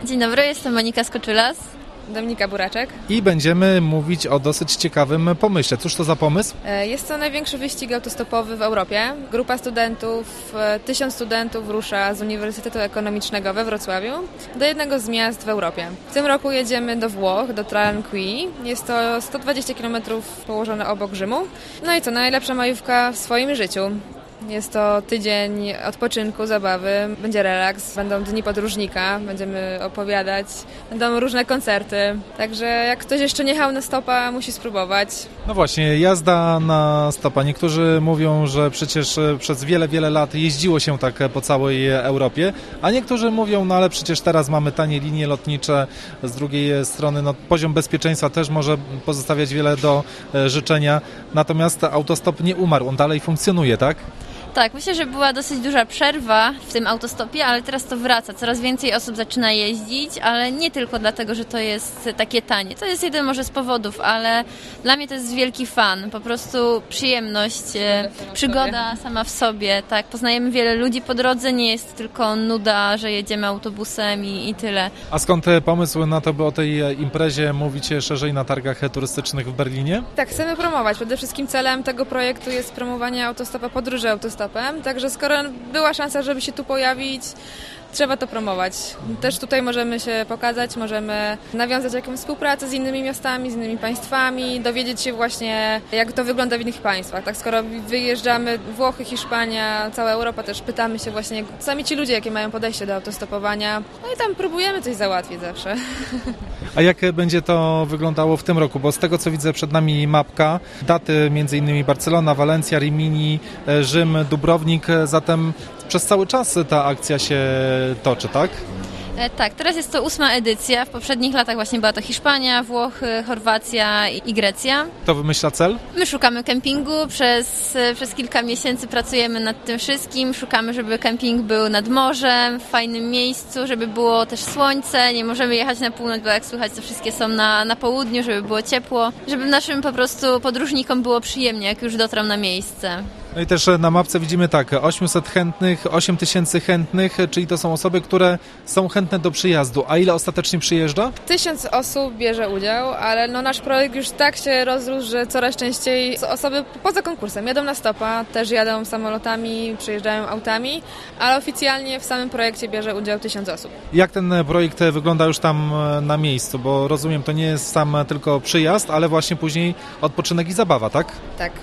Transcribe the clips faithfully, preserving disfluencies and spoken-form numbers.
Dzień dobry, jestem Monika Skoczylas. Dominika Buraczek. I będziemy mówić o dosyć ciekawym pomyśle. Cóż to za pomysł? Jest to największy wyścig autostopowy w Europie. Grupa studentów, tysiąc studentów rusza z Uniwersytetu Ekonomicznego we Wrocławiu do jednego z miast w Europie. W tym roku jedziemy do Włoch, do Tranquilli. Jest to sto dwadzieścia kilometrów położone obok Rzymu. No i co, najlepsza majówka w swoim życiu. Jest to tydzień odpoczynku, zabawy, będzie relaks, będą dni podróżnika, będziemy opowiadać, będą różne koncerty. Także jak ktoś jeszcze nie jechał na stopa, musi spróbować. No właśnie, jazda na stopa. Niektórzy mówią, że przecież przez wiele, wiele lat jeździło się tak po całej Europie, a niektórzy mówią, no ale przecież teraz mamy tanie linie lotnicze. Z drugiej strony no, poziom bezpieczeństwa też może pozostawiać wiele do życzenia. Natomiast autostop nie umarł, on dalej funkcjonuje, tak? Tak, myślę, że była dosyć duża przerwa w tym autostopie, ale teraz to wraca. Coraz więcej osób zaczyna jeździć, ale nie tylko dlatego, że to jest takie tanie. To jest jeden może z powodów, ale dla mnie to jest wielki fan. Po prostu przyjemność, przygoda sama w sobie. Tak, poznajemy wiele ludzi po drodze, nie jest tylko nuda, że jedziemy autobusem i, i tyle. A skąd pomysł na to, by o tej imprezie mówić szerzej na targach turystycznych w Berlinie? Tak, chcemy promować. Przede wszystkim celem tego projektu jest promowanie autostopa, podróży autostopem. Także skoro była szansa, żeby się tu pojawić, trzeba to promować. Też tutaj możemy się pokazać, możemy nawiązać jakąś współpracę z innymi miastami, z innymi państwami, dowiedzieć się właśnie, jak to wygląda w innych państwach. Tak, skoro wyjeżdżamy Włochy, Hiszpania, cała Europa, też pytamy się właśnie sami ci ludzie, jakie mają podejście do autostopowania. No i tam próbujemy coś załatwić zawsze. A jak będzie to wyglądało w tym roku? Bo z tego, co widzę przed nami mapka, daty między innymi Barcelona, Walencja, Rimini, Rzym, Dubrownik, zatem przez cały czas ta akcja się toczy, tak? E, tak, teraz jest to ósma edycja. W poprzednich latach właśnie była to Hiszpania, Włochy, Chorwacja i, i Grecja. Kto wymyśla cel? My szukamy kempingu. Przez, przez kilka miesięcy pracujemy nad tym wszystkim. Szukamy, żeby kemping był nad morzem, w fajnym miejscu, żeby było też słońce. Nie możemy jechać na północ, bo jak słychać, to wszystkie są na, na południu, żeby było ciepło. Żeby naszym po prostu podróżnikom było przyjemnie, jak już dotrą na miejsce. No i też na mapce widzimy tak, osiemset chętnych, osiem tysięcy chętnych, czyli to są osoby, które są chętne do przyjazdu. A ile ostatecznie przyjeżdża? Tysiąc osób bierze udział, ale no nasz projekt już tak się rozrósł, że coraz częściej osoby poza konkursem jadą na stopa, też jadą samolotami, przyjeżdżają autami, ale oficjalnie w samym projekcie bierze udział tysiąc osób. Jak ten projekt wygląda już tam na miejscu? Bo rozumiem, to nie jest sam tylko przyjazd, ale właśnie później odpoczynek i zabawa, tak? Tak.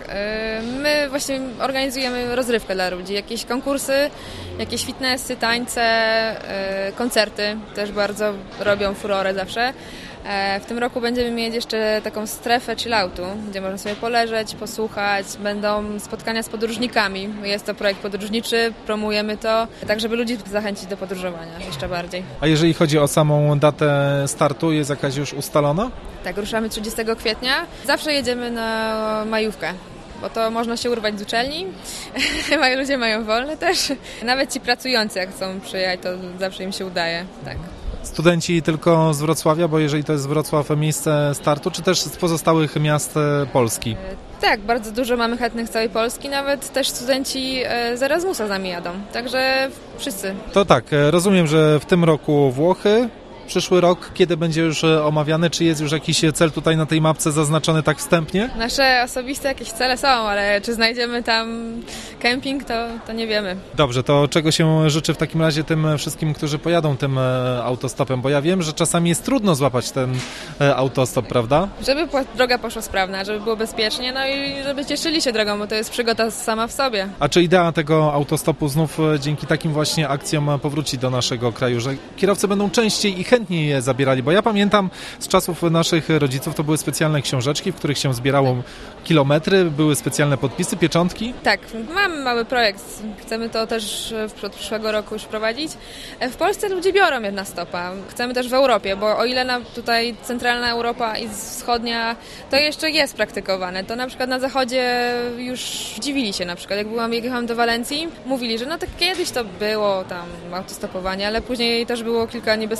My właśnie organizujemy rozrywkę dla ludzi, jakieś konkursy, jakieś fitnessy, tańce, koncerty też bardzo robią furorę zawsze. W tym roku będziemy mieć jeszcze taką strefę chilloutu, gdzie można sobie poleżeć, posłuchać, będą spotkania z podróżnikami. Jest to projekt podróżniczy, promujemy to, tak żeby ludzi zachęcić do podróżowania jeszcze bardziej. A jeżeli chodzi o samą datę startu, jest jakaś już ustalona? Tak, ruszamy trzydziestego kwietnia. Zawsze jedziemy na majówkę, bo to można się urwać z uczelni. Ludzie mają wolne też. Nawet ci pracujący, jak chcą przyjechać, to zawsze im się udaje. Tak. Studenci tylko z Wrocławia, bo jeżeli to jest Wrocław miejsce startu, czy też z pozostałych miast Polski? Tak, bardzo dużo mamy chętnych z całej Polski, nawet też studenci z Erasmusa z nami jadą, także wszyscy. To tak, rozumiem, że w tym roku Włochy, przyszły rok, kiedy będzie już omawiany, czy jest już jakiś cel tutaj na tej mapce zaznaczony tak wstępnie? Nasze osobiste jakieś cele są, ale czy znajdziemy tam kemping, to, to nie wiemy. Dobrze, to czego się życzy w takim razie tym wszystkim, którzy pojadą tym autostopem? Bo ja wiem, że czasami jest trudno złapać ten autostop, prawda? Żeby droga poszła sprawna, żeby było bezpiecznie, no i żeby cieszyli się drogą, bo to jest przygoda sama w sobie. A czy idea tego autostopu znów dzięki takim właśnie akcjom powróci do naszego kraju, że kierowcy będą częściej i chętniej chętnie je zabierali, bo ja pamiętam z czasów naszych rodziców, to były specjalne książeczki, w których się zbierało kilometry, były specjalne podpisy, pieczątki. Tak, mamy mały projekt, chcemy to też od przyszłego roku już prowadzić. W Polsce ludzie biorą jedna stopa, chcemy też w Europie, bo o ile na tutaj centralna Europa i wschodnia, to jeszcze jest praktykowane, to na przykład na zachodzie już dziwili się na przykład, jak byłam, jak jechałam do Walencji, mówili, że no tak kiedyś to było tam autostopowanie, ale później też było kilka niebezpiecznych sytuacji,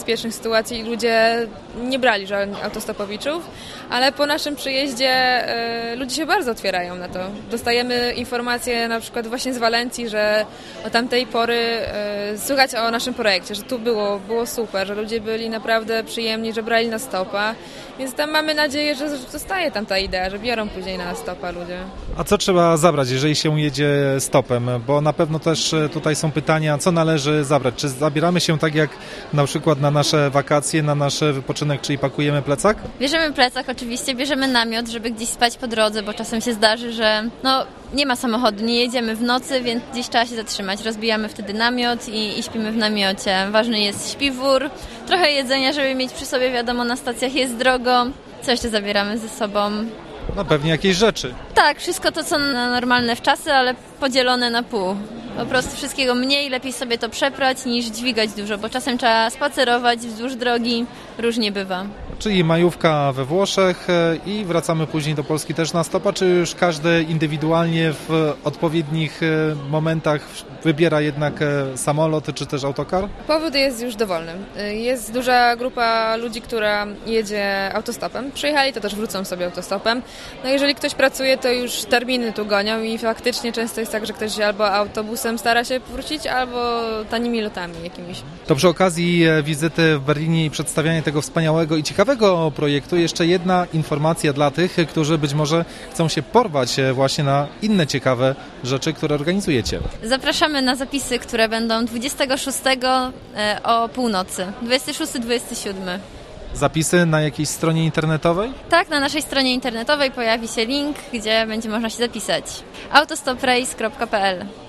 sytuacji i ludzie nie brali żadnych autostopowiczów, ale po naszym przyjeździe e, ludzie się bardzo otwierają na to. Dostajemy informacje na przykład właśnie z Walencji, że od tamtej pory e, słychać o naszym projekcie, że tu było, było super, że ludzie byli naprawdę przyjemni, że brali na stopa, więc tam mamy nadzieję, że zostaje tam ta idea, że biorą później na stopa ludzie. A co trzeba zabrać, jeżeli się jedzie stopem? Bo na pewno też tutaj są pytania, co należy zabrać. Czy zabieramy się tak jak na przykład na nasze wakacje, na nasz wypoczynek, czyli pakujemy plecak? Bierzemy plecak oczywiście, bierzemy namiot, żeby gdzieś spać po drodze, bo czasem się zdarzy, że no, nie ma samochodu, nie jedziemy w nocy, więc gdzieś trzeba się zatrzymać. Rozbijamy wtedy namiot i, i śpimy w namiocie. Ważny jest śpiwór, trochę jedzenia, żeby mieć przy sobie, wiadomo, na stacjach jest drogo. Co jeszcze zabieramy ze sobą? No pewnie jakieś rzeczy. Tak, wszystko to, co na normalne wczasy, ale podzielone na pół. Po prostu wszystkiego mniej, lepiej sobie to przeprać niż dźwigać dużo, bo czasem trzeba spacerować wzdłuż drogi, różnie bywa. Czyli majówka we Włoszech i wracamy później do Polski też na stopa, czy już każdy indywidualnie w odpowiednich momentach wybiera jednak samolot czy też autokar? Powód jest już dowolny. Jest duża grupa ludzi, która jedzie autostopem. Przyjechali, to też wrócą sobie autostopem. No jeżeli ktoś pracuje, to już terminy tu gonią i faktycznie często jest tak, że ktoś albo autobusem stara się wrócić, albo tanimi lotami jakimiś. To przy okazji wizyty w Berlinie i przedstawiania tego wspaniałego i ciekawego projektu jeszcze jedna informacja dla tych, którzy być może chcą się porwać właśnie na inne ciekawe rzeczy, które organizujecie. Zapraszamy na zapisy, które będą dwudziestego szóstego o północy, dwudziestego szóstego dwudziestego siódmego. Zapisy na jakiejś stronie internetowej? Tak, na naszej stronie internetowej pojawi się link, gdzie będzie można się zapisać. autostoprace kropka p l.